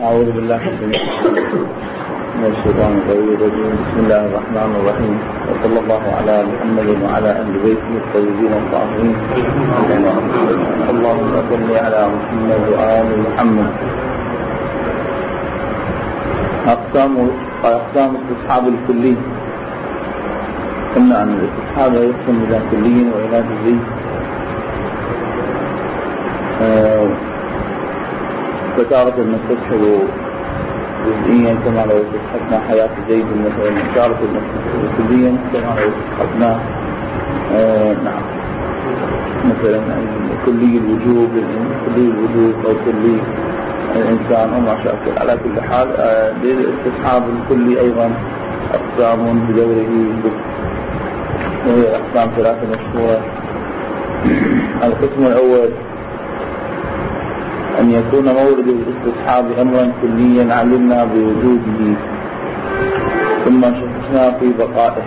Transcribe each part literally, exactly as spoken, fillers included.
أعوذ بالله من الشيطان الرجيم. بسم الله الرحمن الرحيم، وصلى الله على محمد وعلى أهل بيته الطيبين الطاهرين. اللهم صل على محمد وآل محمد. أقسام أقسام استصحاب الكلي. قلنا أن الاستصحاب يقسم إلى كلي وإلى جزئي. فتارة نستصحب جزئيا كما لو استصحبنا حياة زيد مثلا، تارة نستصحب كليا كما لو استصحبنا آه نعم مثلا كلي الوجوب كلي الوجوب أو كلي الإنسان وما شاكل. على كل حال للاستصحاب الكلي أيضا أقسام بدوره، وهي أقسام ثلاثة مشهورة. القسم الأول أن يكون مورد الاستصحاب أمرا كليا علمنا بوجوده ثم شككنا في بقائه،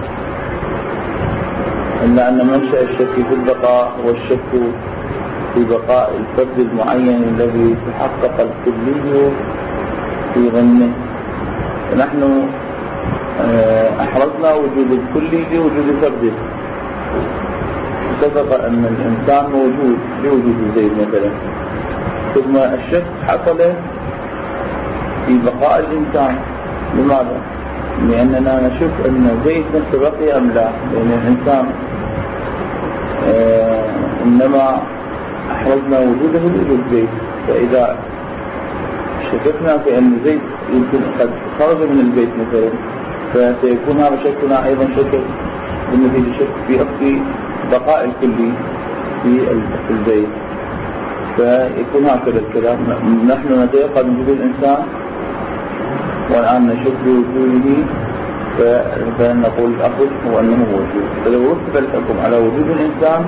إلا أن منشأ الشك في البقاء هو الشك في بقاء الفرد المعين الذي تحقق الكلي في ظنه. فنحن أحرزنا وجود الكلي لوجود فرده. سبق أن الإنسان موجود لوجود زيد مثلا، ثم الشك حصل في بقاء الإنسان. لماذا؟ لأننا نشك أن زيد نفسه بقي أم لا، لأن الإنسان آه إنما أحرزنا وجوده لوجود زيد. فإذا شككنا في أن زيد يمكن قد خرج من البيت مثلا، فسيكون هذا شكنا أيضا شك بالنتيجة شك في أصل بقاء الكلي في البيت. فيكون هكذا الكلام. نحن نتيقن من وجود الإنسان والآن نشك بوجوده، فنقول الأصل هو أنه موجود. فلو رتب الحكم على وجود الإنسان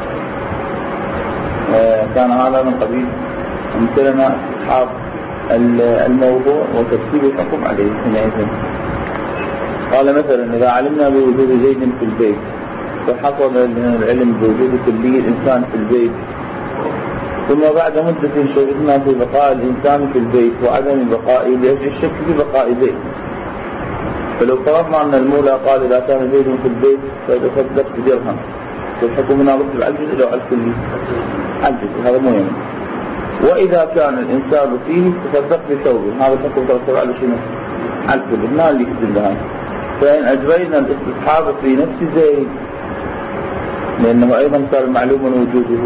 كان هذا من قبيل أمثلنا استصحاب الموضوع وترتيب الحكم عليه حينئذ. قال مثلا إذا علمنا بوجود زيد في البيت، فحصل لنا العلم بوجود كلي الإنسان في البيت، ثم بعد مدة شككنا في بقاء الإنسان في البيت وعدم بقائه لأجل الشك في بقاء زيد. فلو فرضنا أن المولى قال إذا كان زيد في البيت فتصدق بدرهم، فالحكم هنا رتب على الجزء أو على الكلي؟ على الجزء، هذا مهم. وإذا كان الإنسان فيه تصدق بثوب، هذا الحكم ترتب على شنو؟ على الكلي. هنا اللي يكتب لها. فإن أجرينا الاستصحاب في نفس زيد، لأنه أيضا صار معلوما وجوده،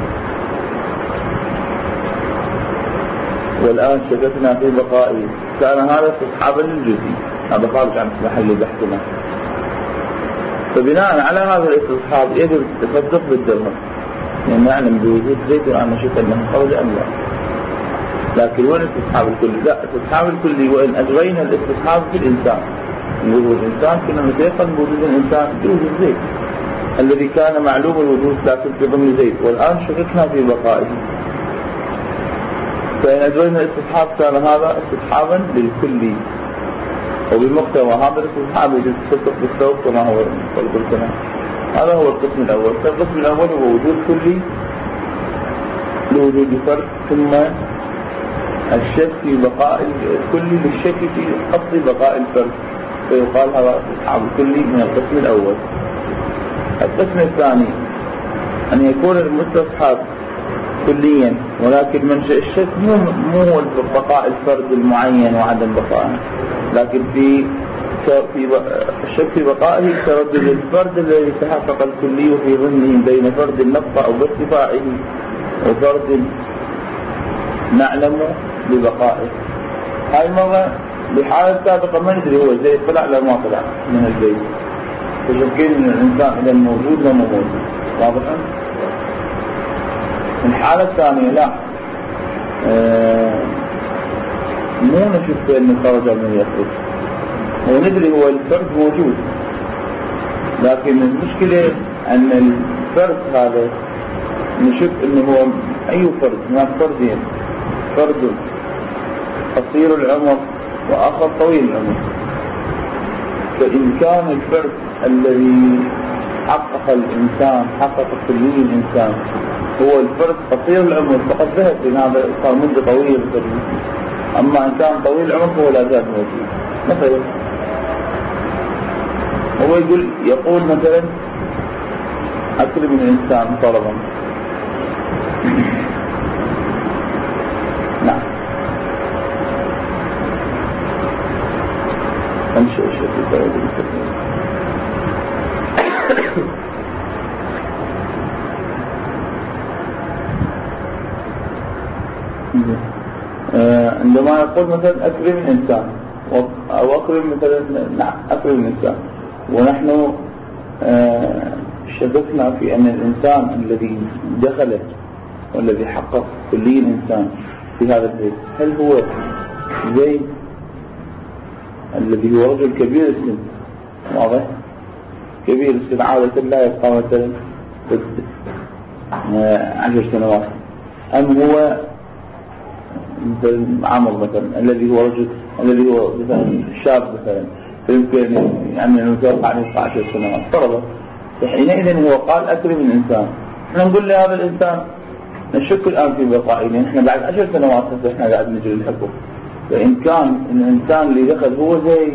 والآن شككنا في بقائه، كان هذا استصحابا للجزئي، هذا خارج عن محل بحثنا. فبناء على هذا الاستصحاب يجب التصدق بالدرهم، لأن نعلم بوجود زيد والآن نشك أنه خرج أم لا. لكن وين الاستصحاب الكلي؟ لا، الاستصحاب الكلي وإن أجرينا الاستصحاب في الإنسان، وجود الإنسان كنا نتيقن بوجود الإنسان بوجود زيد الذي كان معلوم الوجود لكن في ضمن زيد، والآن شككنا في بقائه. فإن أجرينا الاستصحاب كان هذا استصحابا للكلي، وبالمقتضى هذا الاستصحاب يجب التصدق بالثوب كما هو قلتنا. هذا هو القسم الأول. فالقسم الأول هو وجود كلي لوجود فرد، ثم الشك في بقاء الكلي للشك في أصل بقاء الفرد، فيقال هذا استصحاب الكلي من القسم الأول. القسم الثاني أن يكون المستصحب كليا، ولكن منشأ الشك مو مو هو بقاء الفرد المعين وعدم بقائه، لكن في في الشك في بقائه تردد الفرد الذي تحقق الكلي في ظنه بين فرد النقص أو بارتفاعه وفرد نعلم ببقائه. هاي المرة بحالة سابقة ما ندري هو زيد طلع لا ما طلع من البيت، فشكين من الإنسان إذا موجود ولا مو موجود. واضحا؟ الحالة الثانية لا، آه مو نشوف أنه خرج من يخرج، وندري هو الفرد موجود، لكن المشكلة أن الفرد هذا نشوف أنه هو أي فرد، هناك فردين، فرد قصير العمر وآخر طويل العمر. فإن كان الفرد الذي حقق الإنسان حقق كلي الإنسان هو الفرد قصير العمر فقد ذهب، لأن هذا صار مدة طويلة أما إن كان طويل العمر فهو لا زال موجود. مثلا هو يقول يقول مثلا أكرم الإنسان طلبا. نعم أمشي أشياء في عندما يقول مثلا أكرم الإنسان أو أكرم مثلا نعم أكرم الإنسان، ونحن شككنا في أن الإنسان الذي دخل والذي حقق كلي الإنسان في هذا البيت هل هو زيد الذي هو رجل كبير السن، واضح كبير السن عادة لا يبقى مثلا عشر سنوات، أم هو مثل عمر مثلا الذي هو رجل الذي هو مثلا شاب مثلا فيمكن يعني أن يتوقع أن يبقى عشر سنوات فرضا. حينئذ هو قال أكرم الإنسان، احنا نقول لهذا الإنسان نشك الآن في بقائنا، احنا بعد عشر سنوات احنا قاعد نجري الحكم، فإن كان الإنسان اللي دخل هو زي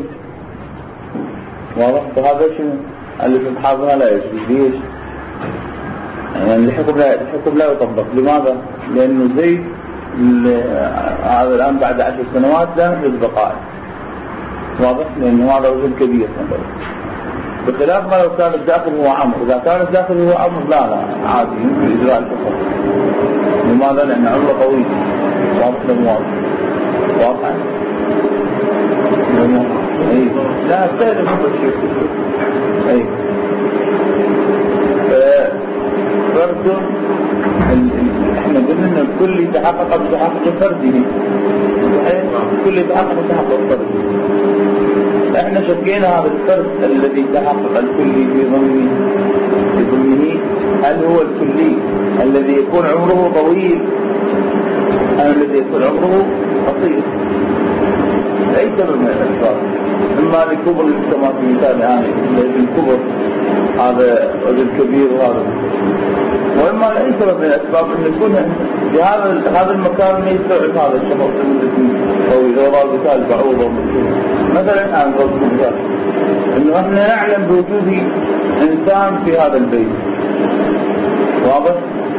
واضح فهذا شنو اللي في أصحابها لا يجري. ليش؟ يعني الحكم لا الحكم لا يطبق. لماذا؟ لأنه زي هذا الآن بعد عشر سنوات لا نحدث بقائه، واضح؟ لأنه هذا رجل كبير مثلا، بخلاف ما لو كان الداخل هو عمر. إذا كان الداخل هو عمر لا لا عادي يمكن إجراء الحكم. لماذا؟ لأن عمره طويل، واضح للمواضح واضح؟ أي لا أستهدف هذا الشيء. أي فرد احنا قلنا ان الكل يتحقق بتحقق فرده، الكل يتحقق بتحقق فرده. احنا شكينا هذا الفرد الذي تحقق الكلي في ضمنه في ضمنه هل هو الكلي الذي يكون عمره طويل أم الذي يكون عمره قصير؟ أي سبب من الأسباب، إما لكبر كما في مثال يعني الكبر هذا رجل كبير وهذا، وإما لأي سبب من الأسباب أن يكون في هذا هذا المكان يستوعب هذا الشخص المدة طويلة. وضع مثال بعوضة مثلا عن ضرب مثال إنه إحنا نعلم بوجود إنسان في هذا البيت، واضح؟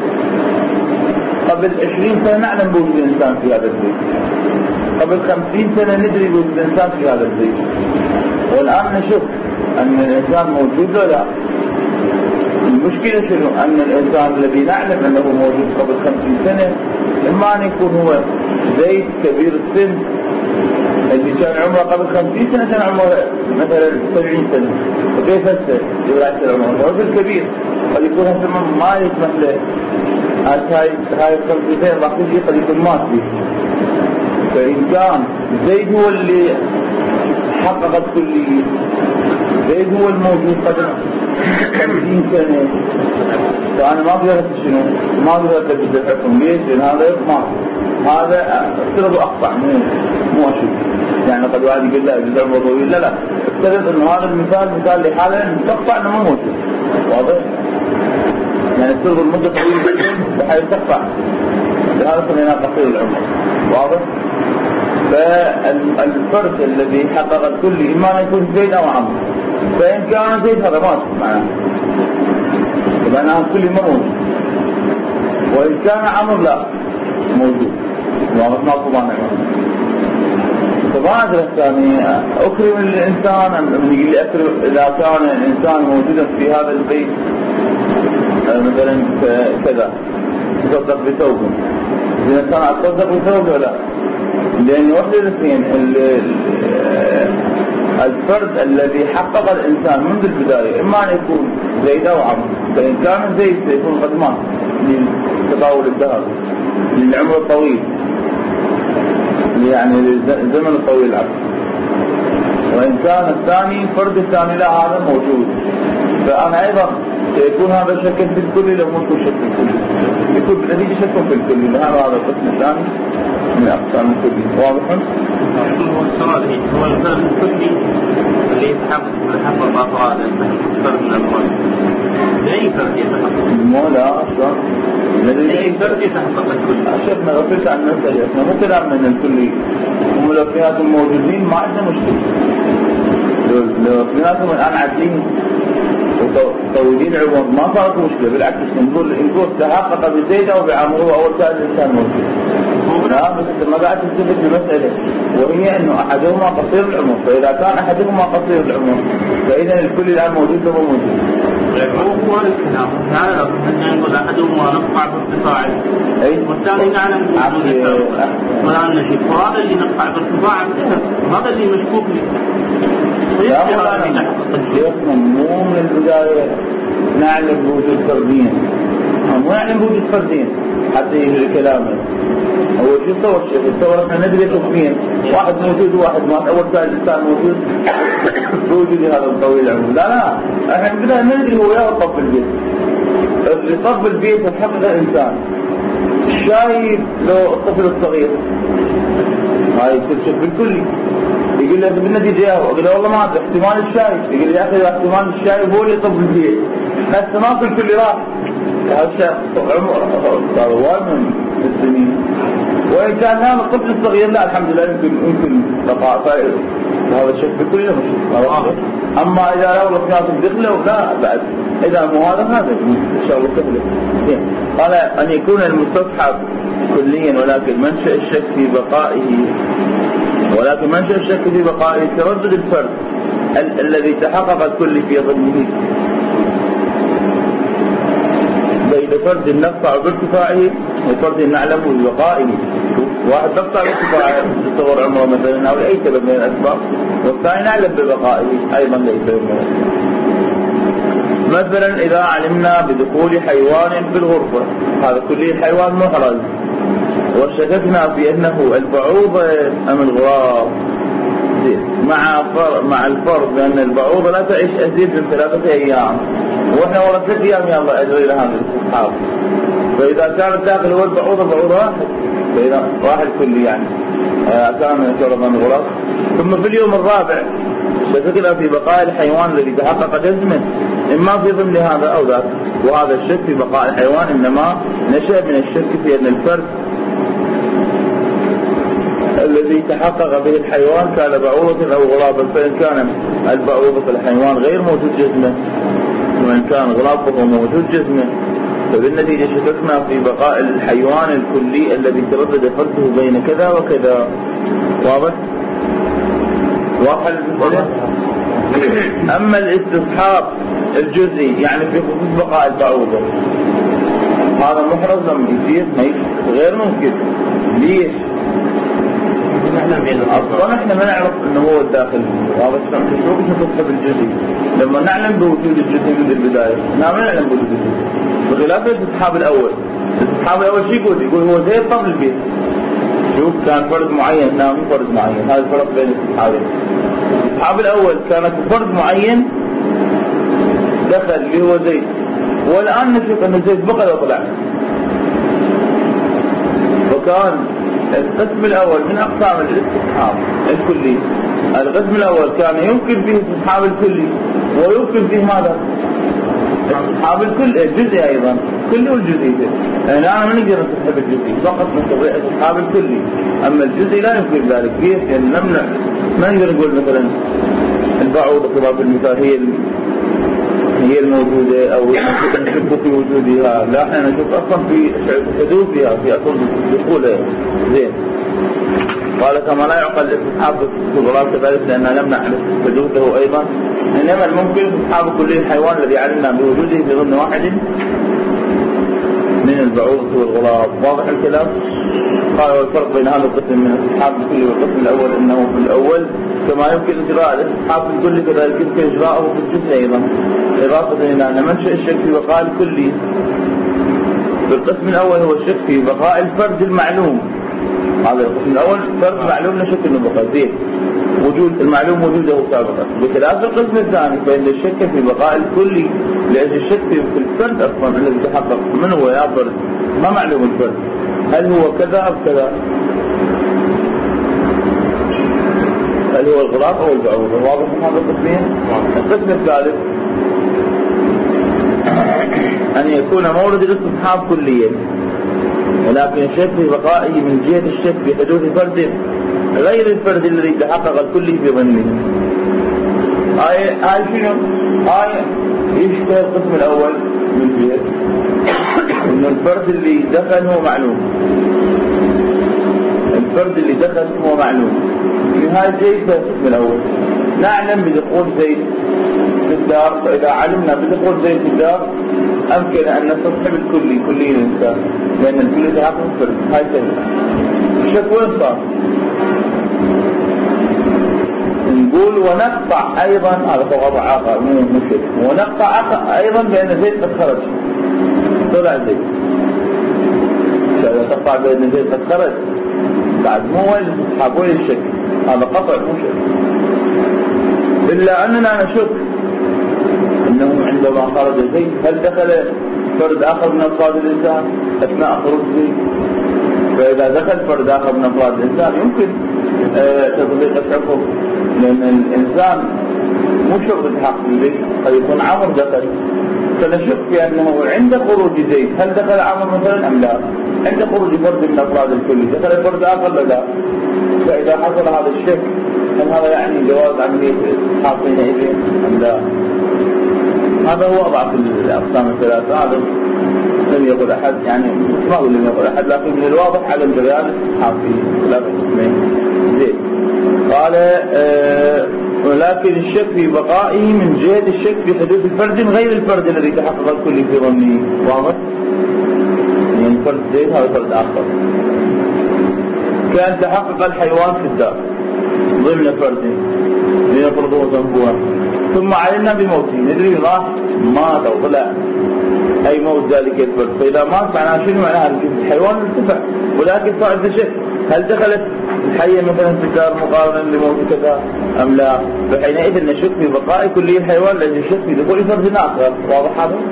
قبل عشرين سنة نعلم بوجود إنسان في هذا البيت، قبل خمسين سنة ندري بوجود إنسان في هذا البيت، والآن نشوف أن الإنسان موجود ولا لا. المشكلة شنو؟ أن الإنسان الذي نعلم أنه موجود قبل خمسين سنة إما أن يكون هو زيد كبير السن الذي كان عمره قبل خمسين سنة كان عمره مثلا سبعين سنة، وكيف هسه يبقى العمر رجل كبير قد يكون هسه ما يسمح له هاي هاي خمسين سنة راح يجي قد يكون مات فيه. فإن كان زيد هو اللي حقق الكلية، زيد هو الموجود قبل خمسين سنة، فأنا ما أقدر شنو ما أقدر أتبدأ الحكم. ليش؟ لأن هذا يطمع، هذا افترض أقطع مو مو أشد. يعني قد واحد يقول لا يجوز عمره طويل، لا لا افترض إنه هذا المثال مثال لحاله تقطع إنه مو موجود، واضح؟ يعني افترض المدة طويلة جدا بحيث تقطع، لهذا سميناه قصير العمر، واضح؟ فالفرد الذي حقق الكل إما أن يكون زيد أو عمرو، فإن كان زيد هذا ما معناه معناه الكل ما موجود، وإن كان عمرو لا موجود، واضح؟ ما طبعا طبعا الثاني أكرم الإنسان من يقول لي أكرم إذا كان الإنسان موجودا في هذا البيت مثلا كذا تصدق بثوبه، إذا كان أتصدق بثوبه ولا؟ لأن واحد الاثنين الفرد الذي حقق الإنسان منذ البداية إما أن يكون زيد أو عمرو، فإن كان زيد سيكون قد مات لتطاول الدهر للعمر الطويل، يعني للزمن الطويل العقل. وإن كان الثاني فرد الثاني لا هذا موجود، فأنا أيضا سيكون هذا شك في الكل لو ممكن شك في الكل، يكون بنتيجة شك في الكل، لهذا هذا القسم الثاني من أقسام الكل. واضح؟ هو السؤال هو الفرد الكلي اللي يتحقق يتحقق بأفراد فرد من الأفراد، لأي فرد يتحقق؟ مو لا أصلا لأي فرد يتحقق الكل. أشوفنا غفلت عن نفسي، احنا مو كلام من الكلي هم لو اثنيناتهم موجودين ما عندنا مشكلة. لو اثنيناتهم الآن عادلين وطويلين عمر ما صارت مشكلة، بالعكس نقول نقول تحقق بزيد أو بعمره أول كان الإنسان موجود. لا بس ما قاعد تثبت المسألة، وهي إنه أحدهما قصير العمر، فإذا كان أحدهما قصير العمر فإذا الكل الآن موجود وهو موجود. هو هو الكلام نعلم أن نقول أحدهما نقطع بارتفاعه والثاني نعلم ولا نشك، وهذا اللي نقطع بارتفاعه هذا اللي مشكوك به. شيخنا مو من البداية نعلم بوجود فردين، مو نعلم بوجود فردين حتى يجري كلامه. هو شو صور الشيخ؟ الصور احنا ندري حكمين، واحد موجود وواحد ما. اول كان الانسان موجود بوجود هذا الطويل العمر. لا لا احنا بدنا ندري هو يا طب البيت، اللي طب البيت الحقيقة انسان شايف لو الطفل الصغير هاي يصير بالكلي. يقول له بالنتيجة يا أقول له والله ما أدري احتمال الشايب. يقول لي يا أخي احتمال الشايب هو اللي يطب البيت، هسه ما كل كل راح. هذا الشيء عمر صار وايد من السنين، وإن كان هذا الطفل الصغير لا الحمد لله يمكن يمكن بقاء فائر، وهذا الشيء بكل مش. أما إذا لو رحنا في الدخلة لا بعد إذا مو هذا هذا إن شاء الله سهل. قال أن يكون المستصحب كليا ولكن منشأ الشك في بقائه ولكن منشأ الشك في بقائه تردد الفرد ال الذي تحقق الكل في ضمنه بين فرد نقطع بارتفاعه وفرد نعلمه ببقائه. واحد نقطع بارتفاعه تصور عمره مثلا أو أي سبب من الأسباب، والثاني نعلم ببقائه أيضا ليس سبب من الأسباب. مثلا إذا علمنا بدخول حيوان في الغرفة، هذا كل الحيوان محرز، وشككنا في أنه البعوضة أم الغراب، مع مع الفرض بأن البعوضة لا تعيش أزيد من ثلاثة أيام وإحنا ورا ثلاثة أيام يلا أجري لها من الاستصحاب. فإذا كانت داخل هو البعوضة بعوضة واحد، فإذا واحد كلي يعني كان من شرب من الغراب. ثم في اليوم الرابع شككنا في بقاء الحيوان الذي تحقق جسمه إما في ضمن هذا أو ذاك، وهذا الشك في بقاء الحيوان إنما نشأ من الشك في أن الفرد الذي تحقق به الحيوان كان بعوضة أو غرابا، فإن كان البعوضة الحيوان غير موجود جسمه وإن كان غراب فهو موجود جسمه، فبالنتيجة شككنا في بقاء الحيوان الكلي الذي تردد فرده بين كذا وكذا. واضح؟ واضح. أما الاستصحاب الجزئي يعني في خصوص بقاء البعوضة هذا محرز لما يصير غير ممكن. ليش؟ أصلا احنا ما نعرف انه هو الداخل. واضح؟ شو بنستصحب الجزئي لما نعلم بوجود الجزئي من البداية؟ لا ما نعلم بوجود الجزئي، بخلاف الاستصحاب الأول. الاستصحاب الأول شو يقول؟ يقول هو زي الطفل البيت. شوف كان فرد معين، لا مو فرد معين، هذا الفرق بين الاستصحابين. الاستصحاب الأول كانت فرد معين دخل اللي هو زيد، والآن نشوف أن زيد بقى وطلع. وكان القسم الأول من أقسام الاستصحاب الكلي. القسم الأول كان يمكن فيه استصحاب الكلي ويمكن فيه ماذا؟ استصحاب الكل الجزئي أيضا، كلي والجزئي. الآن ما نقدر نستصحب الجزئي، فقط نستطيع استصحاب الكلي، أما الجزئي لا يمكن ذلك. كيف؟ يعني نمنع، ما نقدر نقول مثلا البعوضة كما في المثال هي هي الموجودة أو نشوف في وجودها، لا احنا نشوف أصلا في حدوثها في أصل دخولها. زين. قال كما لا يعقل الاستصحاب في الغراب كذلك لأننا نمنع حدوثه أيضا، إنما الممكن استصحاب كل الحيوان الذي علمنا بوجوده في ضمن واحد من البعوض والغراب. واضح الكلام؟ قال والفرق بين هذا القسم من الاستصحاب الكلي والقسم الأول أنه في الأول كما يمكن إجراء الاستصحاب الكلي كذلك يمكن إجراءه في الجزء أيضا، إضافة إلى أن منشأ الشك في بقاء الكلي في القسم الأول هو الشك في بقاء الفرد المعلوم. هذا القسم الأول فرد معلوم لا شك إنه بقاء، زين، وجود المعلوم وجوده سابقا. بخلاف القسم الثاني فإن الشك في بقاء الكلي لأجل الشك في الفرد أصلا الذي تحقق. من هو يا فرد؟ ما معلوم الفرد، هل هو كذا أو كذا؟ هل هو الغراب أو البعوضة؟ واضح من هذا القسمين؟ القسم الثالث أن يكون مورد الاستصحاب كليا ولكن الشك في بقائه من جهة الشك في حدوث فرد غير الفرد الذي تحقق الكلي في ظنه. هاي هاي شنو؟ هاي يشبه القسم الأول من فيه إنه الفرد اللي دخل هو معلوم، الفرد اللي دخل هو معلوم. في هاي زيد القسم الأول، نعلم بدخول زيد في الدار، فإذا علمنا بدخول زيد في الدار أمكن أن نستصحب الكلي كلي الإنسان، لأن الكلي تحقق الفرد. هاي سهلة. الشك وين صار؟ نقول ونقطع أيضا، هذا وضع آخر مو مشكل، ونقطع أيضا بأن زيد قد خرج، طلع زيد. إذا تقطع بأن زيد قد خرج بعد مو وين الاستصحاب وين الشك، هذا قطع مو شك. إلا أننا نشك أنه عندما خرج زيد هل دخل فرد آخر من أفراد الإنسان أثناء خروج زيد؟ فإذا دخل فرد آخر من أفراد الإنسان يمكن آه تطبيق الحكم، لأن الإنسان مو شرط الحق به، قد يكون عمر دخل، فنشك في أنه عند خروج زيد هل دخل عمر مثلا أم لا؟ عند خروج فرد من أفراد الكل دخل فرد آخر ولا لا؟ فإذا حصل هذا الشك هل هذا يعني جواز عملية الإسحاق حينئذ أم لا؟ هذا هو أضعف الأقسام الثلاثة. هذا لم يقل أحد، يعني ما أقول لم يقل أحد، لكن من الواضح عدم جريان الإسحاق في ثلاثة قسمين. زين. قال آه ولكن الشك في بقائه من جهة الشك في حدوث الفرد غير الفرد الذي تحقق الكل في ظنه. واضح؟ يعني الفرد زين هذا فرد آخر. كان تحقق الحيوان في الدار ضمن فرد لنفرضه وتنبوه، ثم علمنا بموته، ندري راح مات أو طلع أي موت ذلك الفرد، فإذا مات معناها شنو معناها؟ الحيوان ارتفع، ولكن صار شك هل دخلت الحية مثلا في الدار مقارنة لموت كذا أم لا؟ فحينئذ نشك في بقاء كلي الحيوان الذي يشك في دخول فرد آخر. واضح هذا؟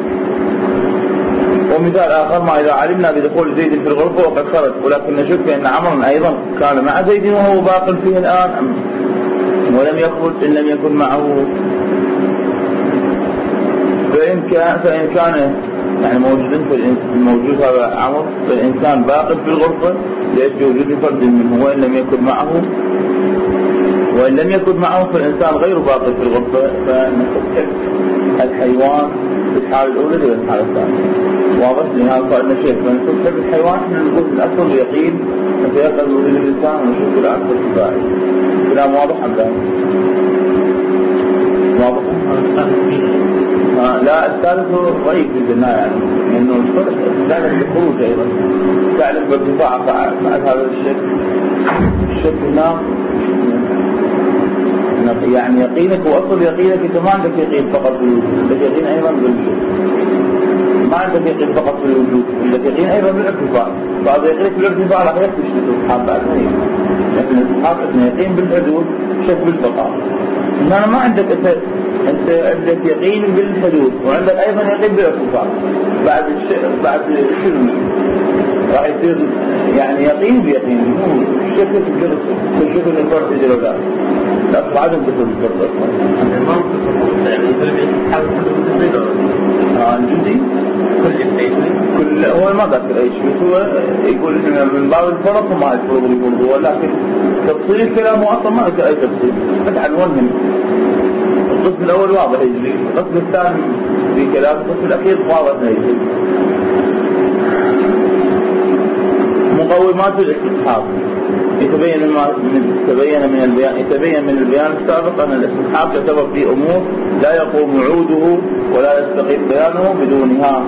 ومثال آخر ما إذا علمنا بدخول زيد في الغرفة وقد خرج، ولكن نشك في أن عمرا أيضا كان مع زيد وهو باق فيه الآن أم ولم يخرج إن لم يكن معه، فإن كان فإن كان يعني موجود في الموجود هذا عمر فالإنسان باق في الغرفة ليش بوجود فرد منه، وإن لم يكن معه وإن لم يكن معه فالإنسان غير باق في الغرفة، فنستصحب الحيوان في الحالة الأولى إلى الحالة الثانية. واضح؟ لهذا قال لنا شيخ فنستصحب الحيوان احنا نقول الأصل اليقين فيقل وجود الإنسان ونشوف الأكثر الكفاية. كلام واضح أم لا؟ واضح؟ آه لا الثالث ضعيف جدا يعني، لأنه الفرق تعلم بالخروج أيضا، تعلم بارتفاع فعل هذا الشك. الشك هنا يعني يقينك وأصل يقينك أنت ما عندك يقين فقط بالوجود، عندك يقين أيضا بالوجود، ما عندك يقين فقط بالوجود، عندك يقين أيضا بالارتفاع، بعض يقينك بالارتفاع راح يختش الاستصحاب بعد ما لكن الاستصحاب اسمه يقين بالحدود شك بالبقاء. هنا ما عندك أنت أنت عندك يقين بالحدود وعندك أيضا يقين بالارتفاع، بعد الشيء بعد شنو راح يصير يعني يقين بيقين، مو شك بالجرس شك إن الفرد يجري ولا لا عدم دخول الفرد أصلا. آه الجزئي كل هو ما ذكر أي شيء، هو يقول إن من باب الفرق وما الفرق يقولوا، ولكن تفصيل كلامه أصلا ما ذكر أي تفصيل، بس عنوانهم. القسم الأول واضح يجري، القسم الثاني في كلام، القسم الأخير واضح يجري. مقومات الاستصحاب يتبين من تبين من البيان يتبين من البيان السابق أن الاستصحاب يعتبر في أمور لا يقوم وعوده ولا يستقيم بيانه بدونها.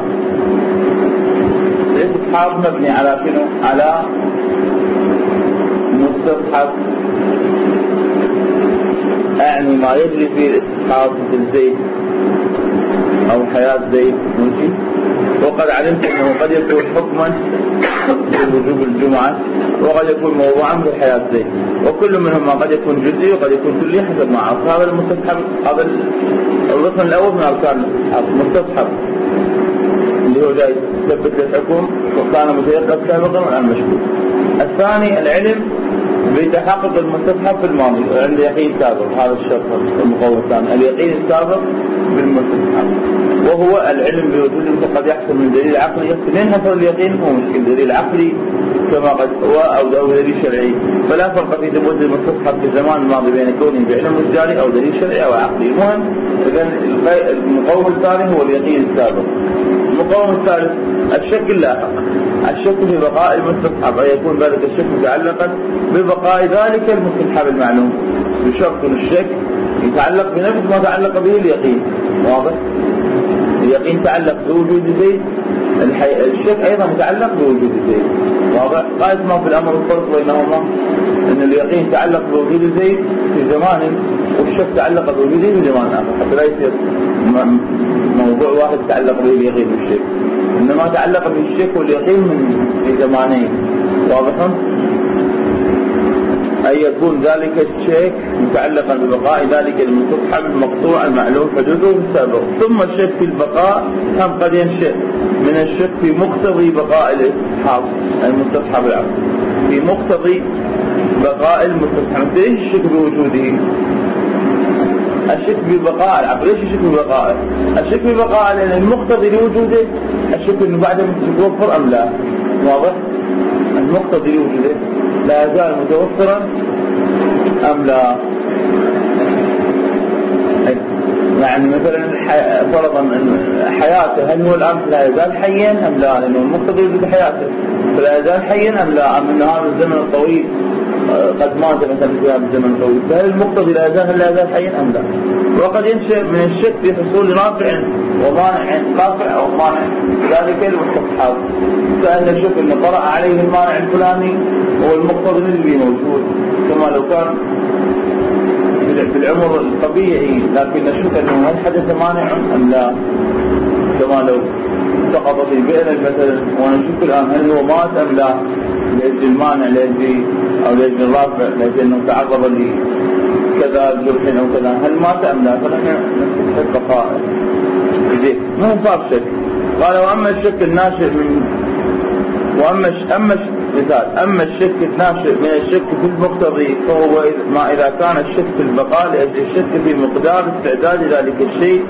الاستصحاب مبني على شنو؟ على مستصحب، أعني ما يجري فيه الاستصحاب مثل زيد أو حياة زيد ماشي. وقد علمت أنه قد يكون حكما بوجوب الجمعة وقد يكون موضوعا بحياة زيد، وكل منهما قد يكون جزئي وقد يكون كلي حسب ما عرف. هذا المستصحب، هذا الركن الأول من أركان المستصحب اللي هو جاي يثبت الحكم وكان متيقظ سابقا والآن مشكوك. الثاني العلم بتحقق المستصحب في الماضي عند يقين سابق، هذا الشرط المقوم الثاني اليقين السابق بالمستصحب، وهو العلم بوجود فقد يحصل من دليل عقلي. منين حصل اليقين؟ هو مشكل دليل عقلي كما قد هو أو دليل شرعي، فلا فرق في ثبوت المستصحب في الزمان الماضي بين كونه بعلم وجداني أو دليل شرعي أو عقلي. المهم إذن المقوم الثاني هو اليقين السابق. المقوم الثالث الشك اللاحق، الشك في بقاء المستصحب، أن يكون ذلك الشك متعلقا ببقاء ذلك المستصحب المعلوم، بشرط الشك يتعلق بنفس ما تعلق به اليقين. واضح؟ اليقين تعلق بوجود زيد، الشك أيضا متعلق بوجود زيد. واضح؟ قائد ما في الأمر الفرق بينهما أن اليقين تعلق بوجود زيد في زمان، والشك تعلق بوجود زيد في زمان آخر، حتى لا يصير موضوع واحد تعلق به اليقين والشك، إنما تعلق به الشك واليقين من في زمانين. واضح؟ أن يكون ذلك الشك متعلقا ببقاء ذلك المستصحب المقطوع المعلوم حدوثه السابق. ثم الشك في البقاء هم قد ينشأ من الشك في مقتضي بقاء الاستصحاب المستصحب العقل، في مقتضي بقاء المستصحب. ليش الشك بوجوده؟ الشك ببقاء العقل. ليش الشك ببقائه؟ الشك ببقاء لأن المقتضي لوجوده الشك انه بعد متوفر ام لا. واضح؟ المقتضي لوجوده لا يزال متوفرا ام لا. يعني مثلا فرضا حياته، هل هو الان لا يزال حيا ام لا؟ لانه المقتضي وجود حياته، فلا يزال حيا ام لا؟ ام ان هذا الزمن الطويل قد مات مثلا في هذا الزمن الطويل، فهل المقتضي لا يزال هل لا يزال حيا ام لا؟ وقد ينشأ من الشك في حصول نافع ومانع قاطع او مانع ذلك المستصحب، كأن الشك انه طرأ عليه المانع الفلاني هو المقتضي الذي موجود، كما لو كان في العمر الطبيعي، لكن الشك انه هل حدث مانع ام لا، كما لو سقط في بئر مثلا ونشك الان هل هو مات ام لا، لاجل المانع لاجل او لاجل الرافع لاجل انه تعرض لكذا جرح او كذا، هل مات ام لا، فنحن نستحق بقائه. ما هو صار شك. قال واما الشك الناشئ من واما اما مثال اما الشك الناشئ من الشك في المقتضي فهو ما اذا كان الشك في البقاء لاجل الشك في مقدار استعداد ذلك الشيء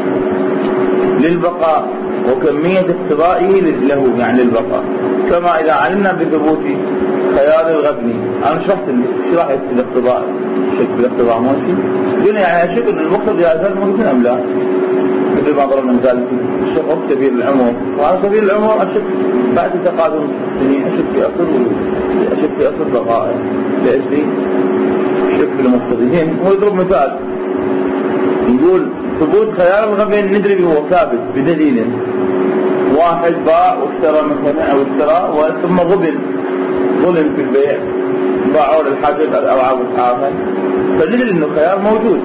للبقاء وكمية اقتضائه له، يعني للبقاء، كما اذا علمنا بثبوت خيال الغبني. انا شرحت ايش راح يصير الاقتضاء، الشك بالاقتضاء ماشي، قلنا يعني الشك ان المقتضي لا يزال ممكن ام لا، مثل ما ضربنا مثال الشخص كبير العمر، وهذا كبير العمر أشك بعد تقادم السنين أشك في أصل أشك في أصل بقائه لأجل شك في المقتضيين. هو يضرب مثال يقول ثبوت خيار الغبن ندري به هو ثابت بدليل، واحد باع واشترى مثلا أو اشترى ثم غبن ظلم في البيع، باعوا للحاجب أو عاوز عافا، فدليل إنه خيار موجود.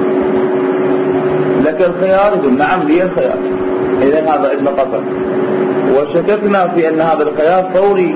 لك الخيار؟ يقول نعم لي الخيار، إذن هذا عندنا قطع. وشككنا في أن هذا الخيار فوري،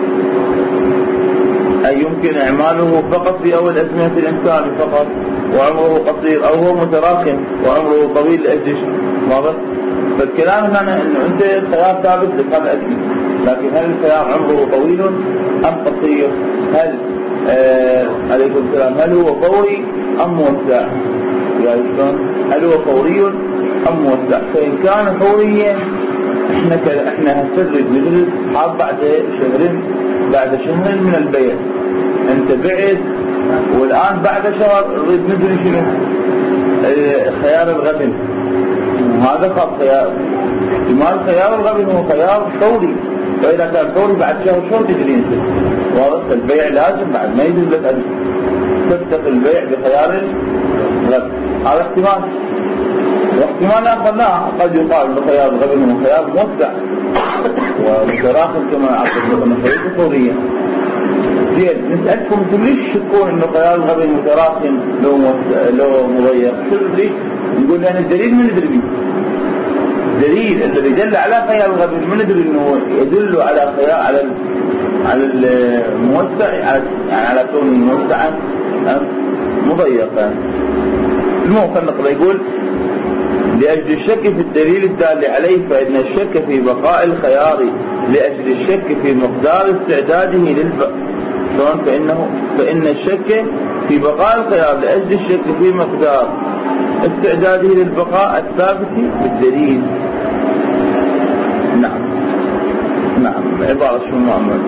أي يمكن إعماله فقط في أول أزمنة الإنسان فقط، وعمره قصير، أو هو متراكم وعمره طويل لأجل. واضح؟ فالكلام هنا أنه أنت الخيار ثابت لك هذا أكيد، لكن هل الخيار عمره طويل أم قصير؟ هل آه عليكم السلام هل هو فوري أم موسع؟ يعني شلون؟ هل هو فوري أم موسع؟ فإن كان فوريا احنا ك... احنا هنسرد مثل اصحاب بعد شهرين بعد شهر من البيع، انت بعت والآن بعد شهر نريد ندري شنو خيار الغبن، وهذا خاص خيار احتمال خيار الغبن هو خيار فوري، فإذا كان فوري بعد شهر شهر تدري انت. واضح؟ البيع لازم بعد ما يجوز لك أن تفتح البيع بخيار الغبن، هذا احتمال. واحتمال آخر لا، قد يقال بخيار الغبن هو خيار موسع ومتراخم كما عبد الله خيار فوريا. زين نسألكم انتم ليش تشكون انه خيار الغبن متراخم لو لو مضيق؟ ليش؟ نقول لأن الدليل من ندري به، الدليل الذي يدل على خيار الغبن من ندري انه يدل على خيار على على الموسع، يعني على كونه موسعا مضيقا. المهم خلنا يقول لأجل الشك في الدليل الدال عليه، فإن الشك في بقاء الخيار لأجل الشك في مقدار استعداده للبقاء، فإنه فإن الشك في بقاء الخيار لأجل الشك في مقدار استعداده للبقاء الثابت بالدليل. نعم نعم عبارة شو معمل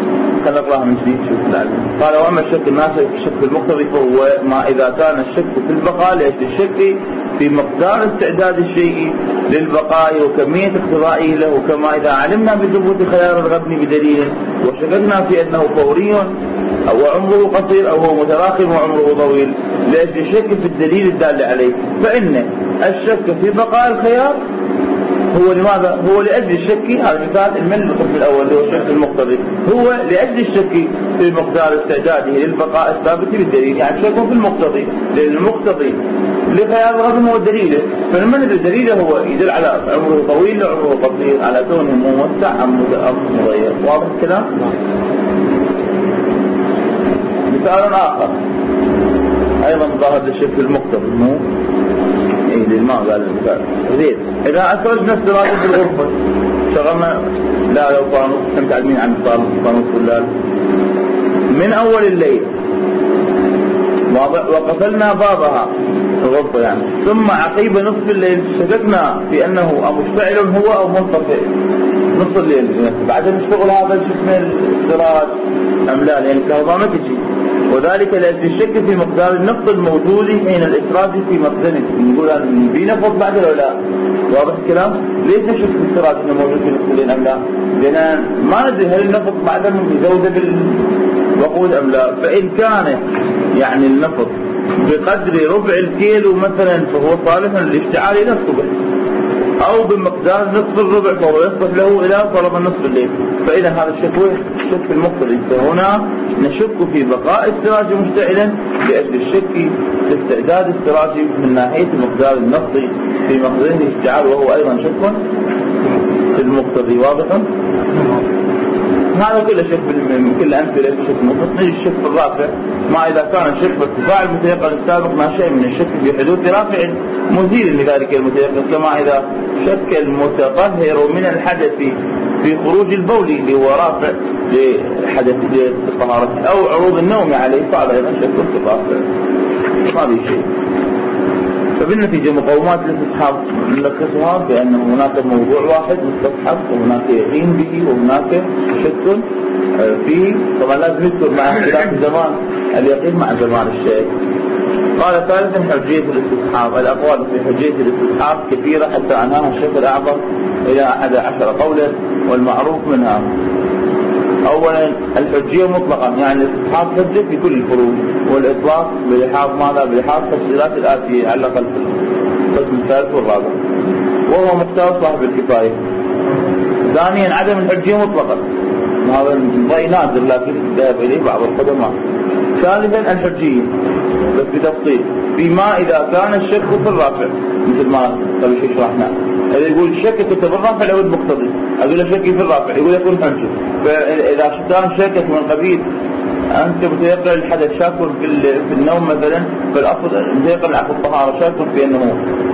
خلينا نقراها من جديد شوف العلم. قال واما الشك الناشئ في الشك المقتضي فهو ما اذا كان الشك في البقاء لاجل الشك في مقدار استعداد الشيء للبقاء وكمية اقتضائه له، كما اذا علمنا بثبوت خيار الغبن بدليل وشككنا في انه فوري او عمره قصير او هو متراخم وعمره طويل لاجل الشك في الدليل الدال عليه، فان الشك في بقاء الخيار هو لماذا؟ هو لأجل الشك. هذا مثال المن القسم الأول اللي هو الشك المقتضي، هو لأجل الشك في مقدار استعداده للبقاء الثابت بالدليل، يعني شك في المقتضي، لأن المقتضي لخيار الغبن هو دليله، فالمن الدليل هو يدل على عمره طويل وعمره قصير، على كونه موسع أم مضيق. واضح الكلام؟ مثال آخر أيضا ظاهر للشك المقتضي، مو إيه للماء قال المثال زين. إذا أخرجنا السراج في الغرفة شغلنا لا لو فانوس، كنت تعلمين عن فانوس فلال من أول الليل وقفلنا بابها الغرفة يعني، ثم عقيب نصف الليل شككنا في أنه مشتعل هو أو منطفئ نصف الليل، بعدين نشتغل هذا جسم السراج أم لا، لأن الكهرباء ما تجي، وذلك لأجل الشك في مقدار النقص الموجود حين الإسراج في مخزنه. نقول في نفط بعد ولا لا؟ واضح الكلام؟ ليش نشك في السراج انه موجود في نفط ام لا؟ لأن ما ندري هل النفط بعد مزودة بالوقود ام لا، فإن كان يعني النفط بقدر ربع الكيلو مثلا فهو صالح للاشتعال إلى الصبح، أو بمقدار نصف الربع فهو يصلح له إلى طلب النصف الليل، فإذا هذا الشك شك المقتضي. فهنا نشك في بقاء السراج مشتعلا لأجل الشك في استعداد السراج من ناحية مقدار النص في مخزنه الاشتعال، وهو أيضا شك في المقتضي. واضح؟ هذا كله شك من كل أمثلة شك مقتضي. الشك في الرافع ما إذا كان الشك في ارتفاع المتيقن السابق ما شيء من الشك في حدوث رافع مزيل لذلك المتيقن، كما إذا شك المتطهر من الحدث في خروج البول اللي هو رافع لحدث الطهارة، أو عروض النوم عليه فهذا أيضا شك في الرافع. ما في شيء. فبالنتيجة مقومات الاستصحاب نلخصها بأن هناك موضوع واحد مستصحب وهناك يقين به وهناك شك فيه. طبعا لازم يذكر مع اختلاف الزمان اليقين مع زمان الشيء. قال ثالثا حجية الاستصحاب. الأقوال في حجية الاستصحاب كثيرة حتى عناها الشيخ الأعظم إلى أحد عشر قولا، والمعروف منها أولا الحجية مطلقا، يعني الاستصحاب حجة في كل الفروض، والإطلاق بلحاظ ماذا؟ بلحاظ تفصيلات الآتية على الأقل في القسم الثالث والرابع، وهو مختار صاحب الكفاية. ثانيا عدم الحجية مطلقا، هذا ضي نادر لكن ذهب إليه بعض القدماء. ثالثا الحجية بس بتفصيل فيما إذا كان الشك في الرافع، مثل ما قبل شيء شرحنا، اللي يقول الشك في الرافع لو المقتضي، أقول له شكي في الرافع يقول يكون حجة. فإذا كان شكك من قبيل أنت متيقن الحدث شاك في النوم مثلا، فالأفضل متيقن على الطهارة شاك في أنه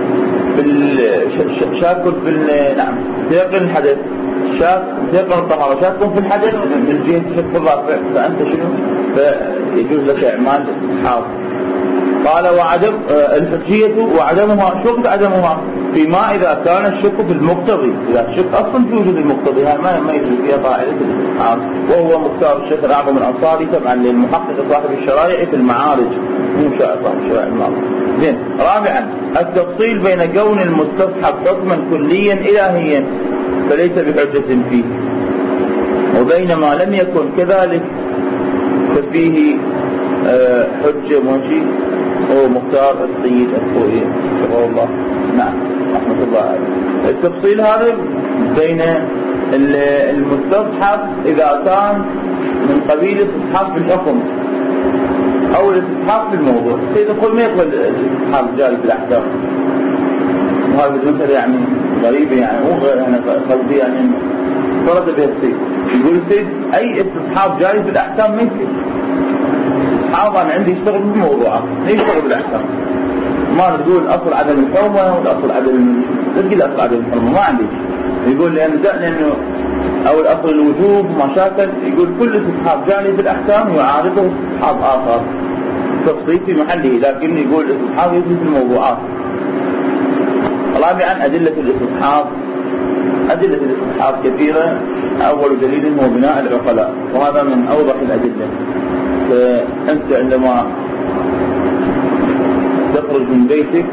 شاك في نعم متيقن الحدث شاك متيقن الطهارة شاك في الحدث من جهة الشك في الرافع، فأنت شنو؟ فيجوز لك إعمال استصحاب. قال وعدم الحجية وعدمها شك عدمها فيما إذا كان الشك في المقتضي، إذا الشك أصلا في وجود المقتضي ما ما يجوز فيها قاعدة الاستصحاب، وهو مختار الشيخ الأعظم الأنصاري تبعا للمحقق صاحب الشرائع في المعارج، مو شاء صاحب الشرائع المعارج. زين. رابعا التفصيل بين كون المستصحب حكما كليا إلهيا فليس بحجة فيه، وبينما لم يكن كذلك ففيه أه حجة ماشي، هو مختار السيد الخوئي رحمه الله. نعم رحمة الله عليه. التفصيل هذا بين المستصحب إذا كان من قبيل الاستصحاب في الحكم أو الاستصحاب في الموضوع. السيد الخوئي ما يقبل الاستصحاب جاري في الأحكام، وهذا المثل يعني غريبة، يعني مو غير أنا قصدي يعني فرض بها السيد. يقول السيد أي استصحاب جاري في الأحكام ما يصير. استصحاب أنا عندي يشتغل بالموضوعات، ليش يشتغل بالأحكام؟ ما تقول أصل عدم الحرمة والأصل عدم تقول أصل عدم الحرمة، ما عندي. يقول لأن لأنه أو الأصل الوجوب مشاكل، يقول كل استصحاب جاري في الأحكام يعارضه استصحاب آخر تفصيل في محله، لكن يقول الاستصحاب يجري في الموضوعات. رابعا أدلة الاستصحاب أدلة الاستصحاب كثيرة. أول دليل هو بناء العقلاء، وهذا من أوضح الأدلة. فأنت عندما تخرج من بيتك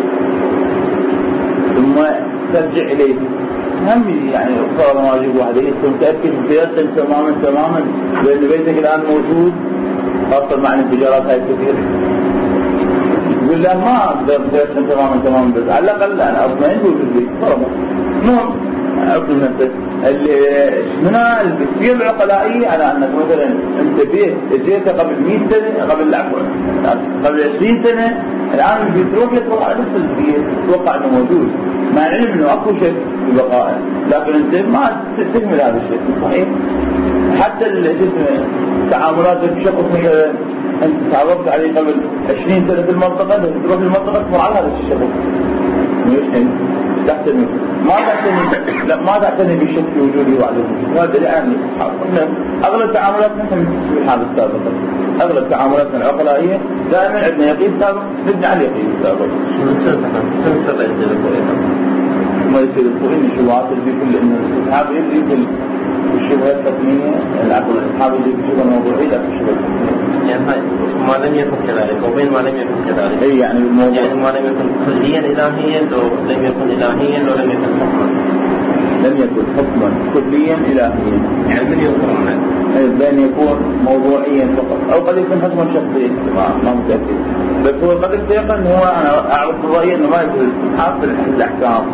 ثم ترجع إليه هم يعني أخرى مواجب واحدة، يكون تأكد متيقن تماما تماما لأن بيتك الآن موجود، خاصة مع الانفجارات هاي كثير. يقول له ما أقدر متيقن تماما تماما، بس على الأقل أنا أطمئن وجود البيت فرضا. المهم أقول نفسك هنا التفكير العقلائي على أنك مثلا أنت بيت جيت قبل مئة سنة، قبل عفوا قبل عشرين سنة، الآن البيت تروح يتوقع نفس البيت، تتوقع أنه موجود مع العلم أنه أكو شيء في بقائه، لكن أنت ما تستكمل هذا الشيء. صحيح. حتى الجسم تعاملات الشخص مثلا أنت تعرفت عليه قبل عشرين سنة في المنطقة، تروح للمنطقة تمر على هذا الشخص مش تحتمل ما تعتني لا ما تعتني بالشك في وجوده وعدمه. هذا الآن أغلب تعاملاتنا في الحالة السابقة، أغلب تعاملاتنا العقلائية دائما عندنا يقين سابق نبني على اليقين السابق. ما يصير يقول إن الشبهات اللي بكل إن الاستصحاب يدري في الشبهات التقنية، العقل الاستصحاب يدري في الشبهة الموضوعية لا في الشبهة التقنية. يعني ما لم يكن كذلك وبين ما لم يكن كذلك. أي يعني الموضوع يعني ما لم يكن كليا إلهيا لو لم يكن إلهيا ولم يكن حكما. لم يكن حكما كليا إلهيا. يعني من يكون أي بين يكون موضوعيا فقط، أو قد يكون حكما شخصيا ما ما متأكد. بس هو قد يتيقن هو أنا أعرف الرأي إنه ما يكون الاستصحاب في الأحكام.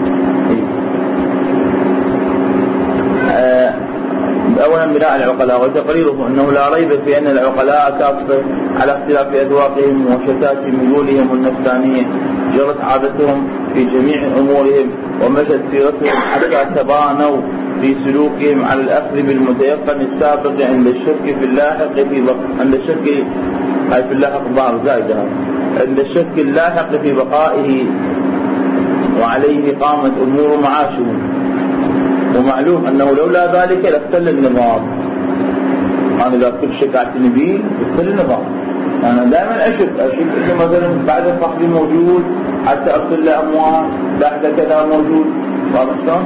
أه أولا بناء العقلاء وتقريره أنه لا ريب في أن العقلاء كافة على اختلاف أذواقهم وشتات ميولهم النفسانية، جرت عادتهم في جميع أمورهم ومشت سيرتهم حتى تبانوا في سلوكهم على الأخذ بالمتيقن السابق عند الشك في اللاحق في بق... عند الشك أي في اللاحق ظاهر زائدة عند الشك اللاحق في بقائه، وعليه قامت أمور معاشهم. ومعلوم أنه لولا ذلك لاختل النظام. أنا إذا كل شيء اعتني به يختل النظام. أنا دائما أشك أشك إنه مثلا بعد صاحبي موجود حتى أرسل له أموال بعد كذا موجود، واضح شلون؟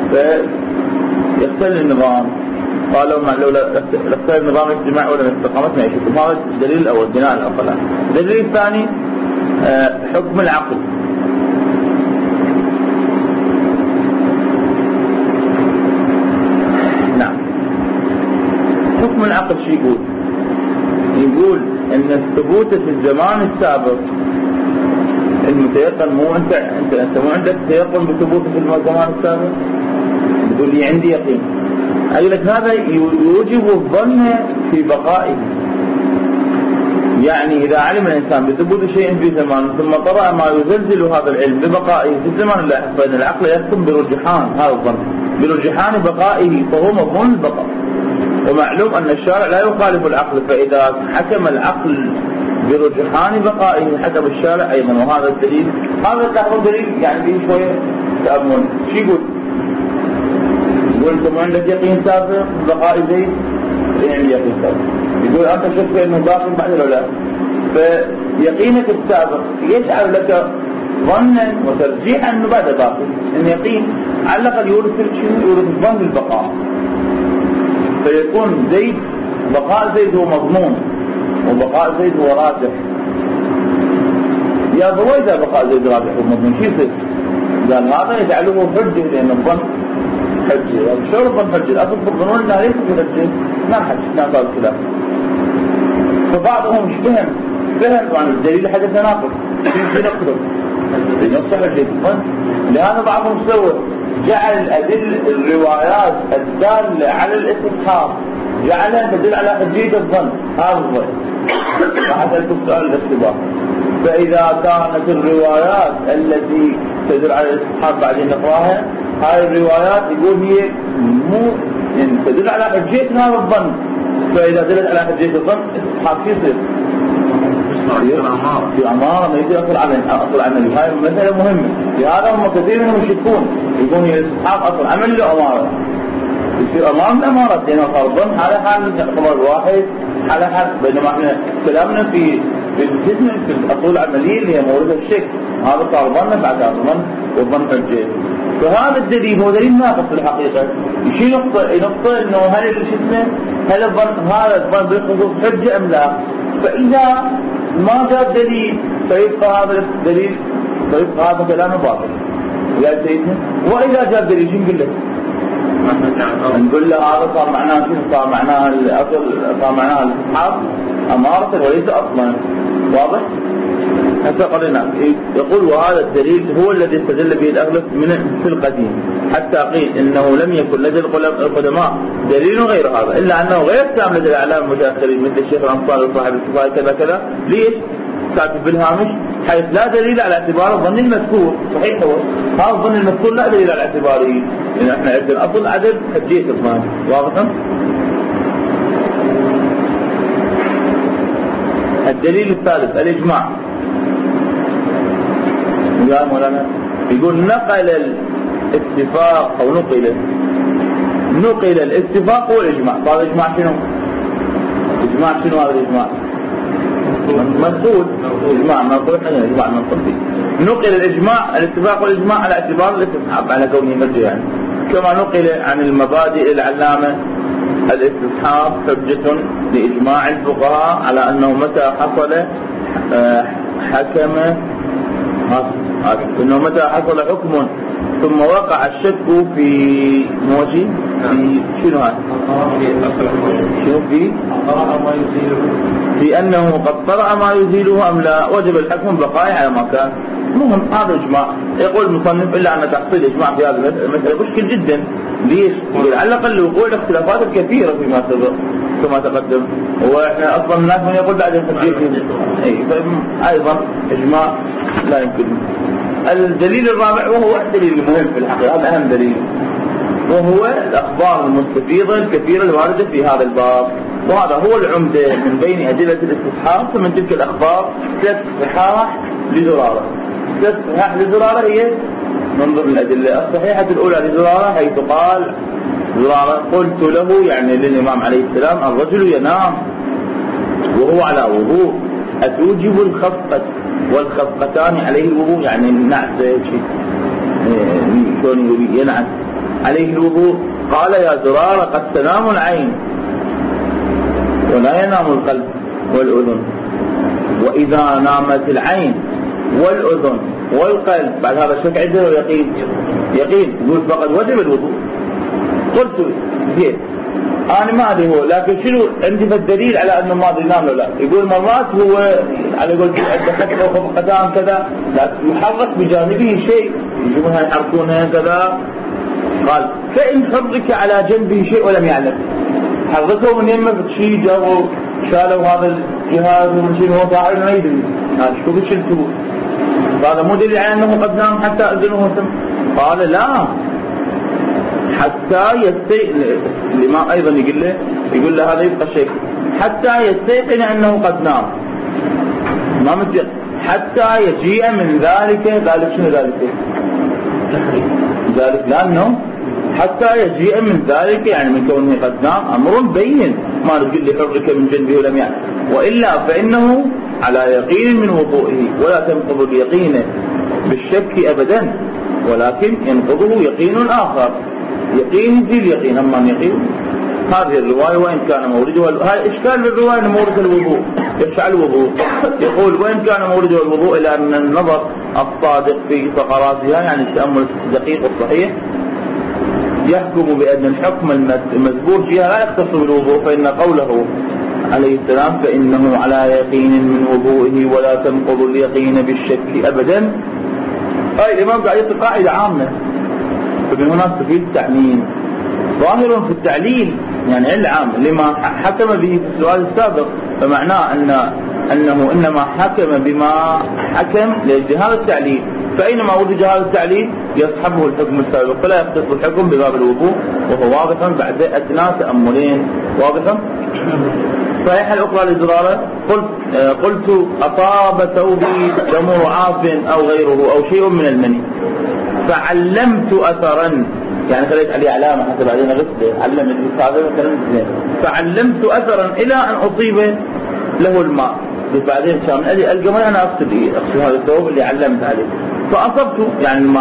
فيختل النظام. قالوا مع لولا لاختل النظام الاجتماعي ولا الاستقامة ما يشك. هذا الدليل الأول بناء العقلاء. الدليل الثاني حكم العقل. حكم العقل شو يقول؟ يقول ان الثبوت في الزمان السابق المتيقن مو انت انت انت مو عندك تيقن بثبوته في الزمان السابق، تقول لي عندي يقين. اقول لك هذا يوجب الظن في بقائه. يعني اذا علم الانسان بثبوت شيء في زمان ثم طرأ ما يزلزل هذا العلم ببقائه في الزمان اللاحق، فان العقل يحكم برجحان هذا الظن، برجحان بقائه، فهو مضمون البقاء. ومعلوم أن الشارع لا يخالف العقل، فإذا حكم العقل برجحان بقائه حكم الشارع أيضا. وهذا الدليل هذا التحضر دليل يعني فيه شوية تأمل. شو يقول؟ يقول أنت ما عندك يقين سابق بقاء زيد؟ يعني يقين سابق. يقول أنت شفت أنه باقي بعد ولا لا؟ فيقينك السابق يجعل لك ظنا وترجيحا أنه بعد باقي. اليقين على الأقل يورث شنو؟ يورث الظن بالبقاء. فيكون زيد بقاء زيد هو مضمون وبقاء زيد هو راجح. يا ضويدا بقاء زيد راجح ومضمون شو يصير؟ قال هذا يجعله حجة لأن الظن حجة. شو الظن حجة؟ الأصل بالظنون أنها ليست حجة، ما حجة ما قال خلاف. فبعضهم مش فهم فهم عن الدليل حاجة تناقض في نقصه ينصح الظن. لهذا بعضهم سوى جعل أدل الروايات الدالة على الاستصحاب جعلها تدل على حجية الظن. هذا الظن حتى السؤال الاختبار. فإذا كانت الروايات التي تدل على الاستصحاب بعدين نقراها، هاي الروايات يقول هي مو يعني تدل على حجية هذا الظن. فإذا دلت على حجية الظن استصحاب شو يصير؟ في أمارة ما يصير أصل عمل أصل عمل. هاي مسألة مهمة. لهذا هم كثير منهم يشكون يقولون هي الاستصحاب أصل عمل له أمارة. يصير أمام الأمارة لأنه صار ظن على حال خبر واحد على حال. بينما احنا كلامنا في في الجسم في الأصول العملية اللي هي مورد الشك، هذا صار ظن بعد ظن والظن حجة. فهذا الدليل هو دليل ناقص في الحقيقة. شي نقطة نقطة إنه هل الشيء هل الظن هذا الظن بالخصوص حجة أم لا؟ فإذا ما جاب دليل فيبقى هذا الدليل فيبقى هذا كلام باطل. يا سيدنا وإذا جاب دليل شو نقول له؟ نقول له هذا صار معناه شو صار معناه الأصل صار معناه الإسحاق أمارة وليس أصلا. واضح؟ حتى قلنا يقول وهذا الدليل هو الذي استدل به الأغلب من في القديم حتى قيل إنه لم يكن لدى القدماء دليل غير هذا إلا أنه غير تام لدى الأعلام المتأخرين مثل الشيخ الأنصاري وصاحب الكفاية كذا كذا. ليش؟ كاتب بالهامش حيث لا دليل على اعتبار الظن المذكور. صحيح هو هذا الظن المذكور لا دليل على اعتباره لأن احنا عندنا أصل عدد حجية الظن. واضح؟ الدليل الثالث الإجماع. يا مولانا يقول نقل الاتفاق أو نقل نقل الاتفاق والإجماع. هذا الإجماع شنو؟ إجماع شنو هذا الإجماع؟ منقول. إجماع منقول احنا إجماع منقول فيه. نقل الإجماع الاتفاق والإجماع على اعتبار الاستصحاب على كونه مرجع يعني. كما نقل عن المبادئ العلامة الاستصحاب حجة لإجماع الفقهاء على أنه متى حصل حكم إنه متى حصل حكم ثم وقع الشك في موجه في شنو هذا؟ شنو في؟ في أنه قد طرأ ما يزيله أم لا وجب الحكم بقاء على ما كان. مهم هذا إجماع. يقول المصنف إلا أن تحصيل إجماع في هذه المسألة مشكل جدا. ليش؟ على الأقل وقوع الاختلافات الكثيرة فيما سبق كما تقدم. وإحنا أصلا الناس من يقول بعد التحجير أي فأيضا إجماع لا يمكن. الدليل الرابع وهو الدليل المهم في الحقيقة هذا أهم دليل وهو الأخبار المستفيضة الكثيرة الواردة في هذا الباب. وهذا هو العمدة من بين أدلة الاستصحاب. فمن تلك الأخبار ثلاث صحاح لزرارة. ثلاث صحاح لزرارة هي من ضمن الأدلة. الصحيحة الأولى لزرارة حيث قال زرارة قلت له يعني للإمام عليه السلام الرجل ينام وهو على وضوء أتوجب الخفقة والخفقتان عليه الوضوء يعني النعس شيء كون ينعس عليه الوضوء. قال يا زرارة قد تنام العين ولا ينام القلب والأذن. وإذا نامت العين والأذن والقلب بعد هذا الشك عنده يقين يقين يقول فقد وجب الوضوء. قلت زين أنا ما أدري هو لكن شنو عندي في الدليل على أنه ما أدري نام ولا. يقول مرات هو على قول الدكاترة وخفقتان كذا لكن يحرك بجانبه شيء يجونها يحركونها كذا. قال فإن حرك على جنبه شيء ولم يعلم حركه من يمه شيء جابوا شالوا هذا الجهاز ومن شيء هو صاحب ما يدري هذا شو بتشلتوه. هذا مو دليل على أنه قد نام حتى أذنه سم. قال لا حتى يستيقن الإمام أيضا يقول له يقول له هذا يبقى الشيء حتى يستيقن أنه قد نام ما متيق حتى يجيء من ذلك ذلك شنو ذلك ذلك لأنه حتى يجيء من ذلك يعني من كونه قد نام أمر بين ما نقول لحرك من جنبه ولم يعلم. وإلا فإنه على يقين من وضوئه ولا تنقض اليقين بالشك أبدا ولكن ينقضه يقين آخر يقين ذي اليقين. أما يقين هذه الرواية وإن كان موردها هاي إشكال للرواية أن مورد الوضوء يفعل الوضوء. يقول وإن كان موردها الوضوء إلى أن النظر الصادق في فقراتها يعني التأمل الدقيق الصحيح يحكم بأن الحكم المذكور فيها لا يختص بالوضوء. فإن قوله عليه السلام فإنه على يقين من وضوئه ولا تنقض اليقين بالشك أبدا. هاي الإمام قاعد يعطي قاعدة عامة فمن هنا تفيد التعميم ظاهر في التعليل يعني العام لما حكم به في السؤال السابق. فمعناه أن أنه إنما حكم بما حكم لجهاز التعليل. فأينما وجد جهاز التعليل يصحبه الحكم السابق فلا يختص الحكم بباب الوضوء وهو واضح بعد أثناء تأملين. واضح. صحيح الأخرى لزرارة قلت قلت أصاب ثوبي دم رعاف أو غيره أو شيء من المني فعلمت أثرا يعني خليت عليه علامة حتى بعدين غسله علمت مثلا فعلمت أثرا إلى أن أصيب له الماء. بعدين كان ألقى ما أنا أغسل أغسل هذا الثوب اللي علمت عليه فأصبته يعني الماء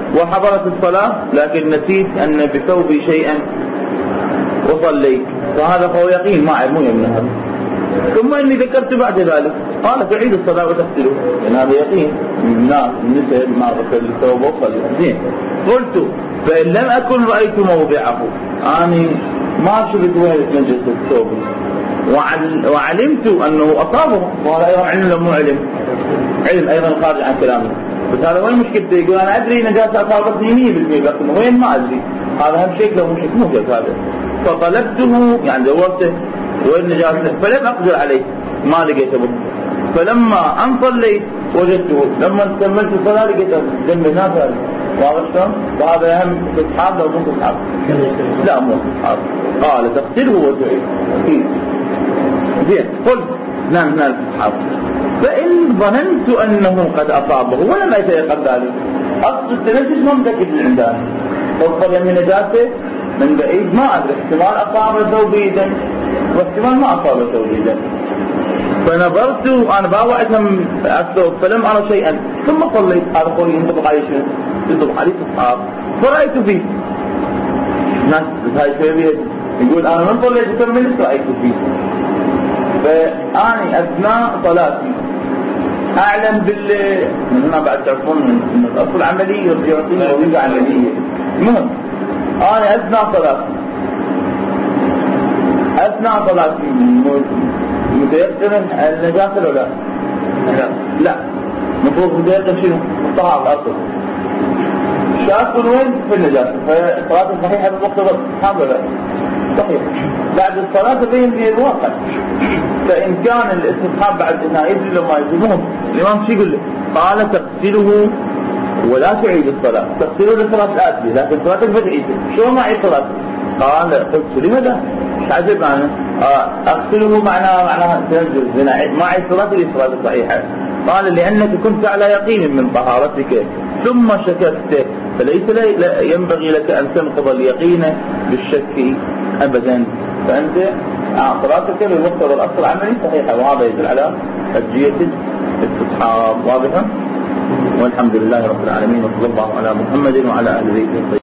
وحضرت الصلاة لكن نسيت أن بثوبي شيئا وصليت، فهذا فهو يقين ما علم من هذا. ثم إني ذكرت بعد ذلك، قال تعيد الصلاة وتغسله، لأن هذا يقين الناس النساء ما غسل الثوب وصلي. زين، قلت فإن لم أكن رأيت موضعه، أنا ما شفت وين نجس الثوب وعلمت أنه أصابه، وهذا أيضا علم لو مو علم، علم أيضا خارج عن كلامه. بس هذا وين مشكلته؟ يقول أنا أدري نجاسة أصابتني مية بالمية لكن وين ما أدري، هذا هم شيء لو مش موجود هذا. فطلبته يعني دورته وين نجاسته فلم أقدر عليه، ما لقيته. فلما أن صليت وجدته، لما كملت الصلاة لقيته جنب الناس. واضح شلون؟ وهذا أهم استصحاب لو كنت استصحاب. لا مو استصحاب. قال تغسله وتعيد. زين، قلت نعم نعم استصحاب. فإن ظننت أنه قد أصابه ولم يتيقن ذلك، أصل التنفس ما متأكد من عنده، فاضطر من نجاسته من بعيد ما أدري، احتمال أصاب ثوبي دم واحتمال ما أصاب ثوبي دم. فنظرت أنا باوعتهم الثوب فلم أرى شيئا، ثم صليت. هذا قولي ينطبق علي شنو؟ ينطبق علي استصحاب. فرأيت فيه ناس هاي شوية يقول أنا من صليت وكملت رأيت فيه. فأني أثناء صلاتي أعلم بال من هنا بعد تعرفون من الأصل عملي يعطيني وظيفة عملية. المهم أنا أثناء صلاتي أثناء صلاتي متيقن النجاسة ولا لا؟ لا، مفروض متيقن شنو؟ الطهارة الأصل. شاكل وين في النجاسة، فالصلاة الصحيحة بالمقتضى الحمد لله صحيح. بعد الصلاة تبين لي الواقع، فإن كان الاستصحاب بعد إنها يدري لما يجيبهم الإمام شو يقول له؟ قال تغسله ولا تعيد الصلاة، تغسله للصلاة الآتية لكن صلاة الفجر شو ما عيد صلاة؟ قال قلت لماذا؟ مش عجب أنا أغسله معناها معناها تنزل ما عيد صلاة للصلاة الصحيحة. قال لأنك كنت على يقين من طهارتك ثم شككت، فليس ينبغي لك أن تنقض اليقين بالشك أبدا، فأنت صلاتك بمقتضى الأصل العملي صحيحة، وهذا يدل على حجية الاستصحاب. واضحة؟ والحمد لله رب العالمين، وصلى الله على محمد وعلى آله وصحبه.